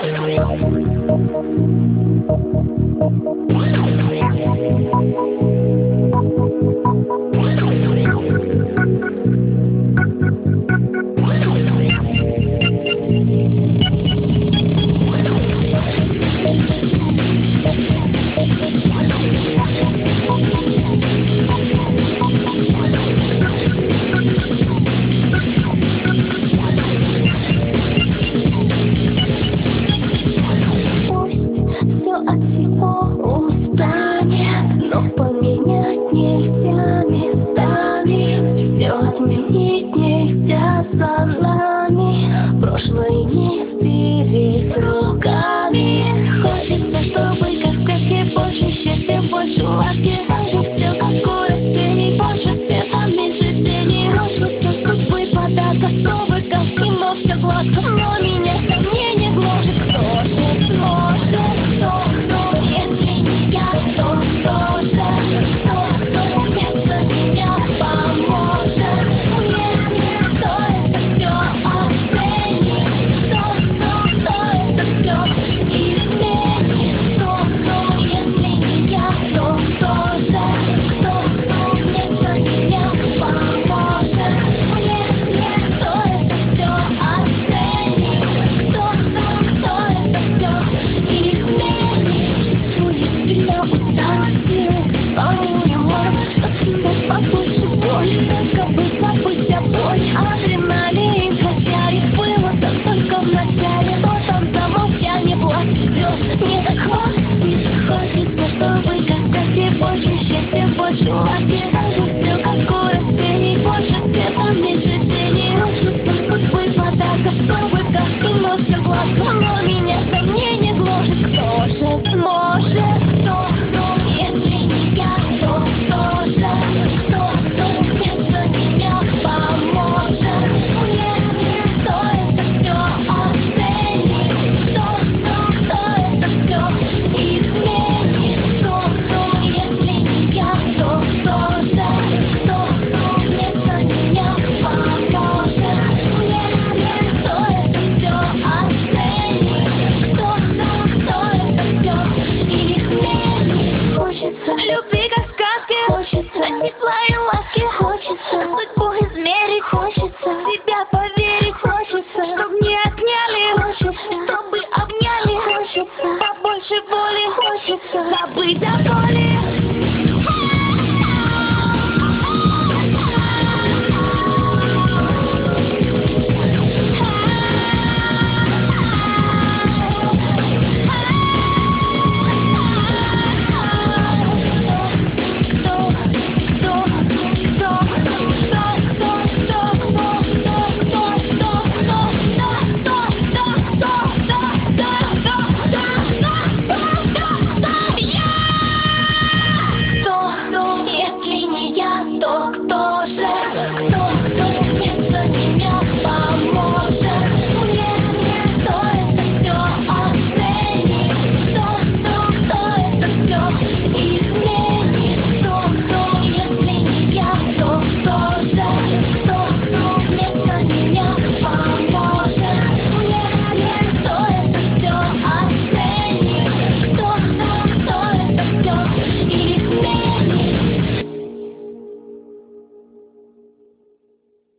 От всего устанет, но поменять нельзя местами. Все отменить нельзя за нами. Прошлое не стереть руками. Хочется, чтобы как в сказке, больше счастья, больше ласки. Вокруг все как у растений, больше света, меньше тени. Хочется судьбы подать особый, как в кино, все гладко. Но меня сомнение гложет, кто же сможет, кто, если не я, то кто же, кто вместо меня поможет мне, кто это все оценит, кто это все изменит, кто, если не я, то кто же, кто вместо меня поможет мне, кто это все оценит, кто это все изменит. Чувствуешь себя усталостью, волнуем мозг, от себя побольше боли, только бы забыть о боли. Адреналин качает, было там только в начале, но там за молчание платит звезд, не хватит. Хочется, чтобы как в сказке, больше счастья, больше ласки. Вокруг все как у растений, больше света, меньше тени. Хочется судьбы подарков, чтобы как в кино все гладко, но меня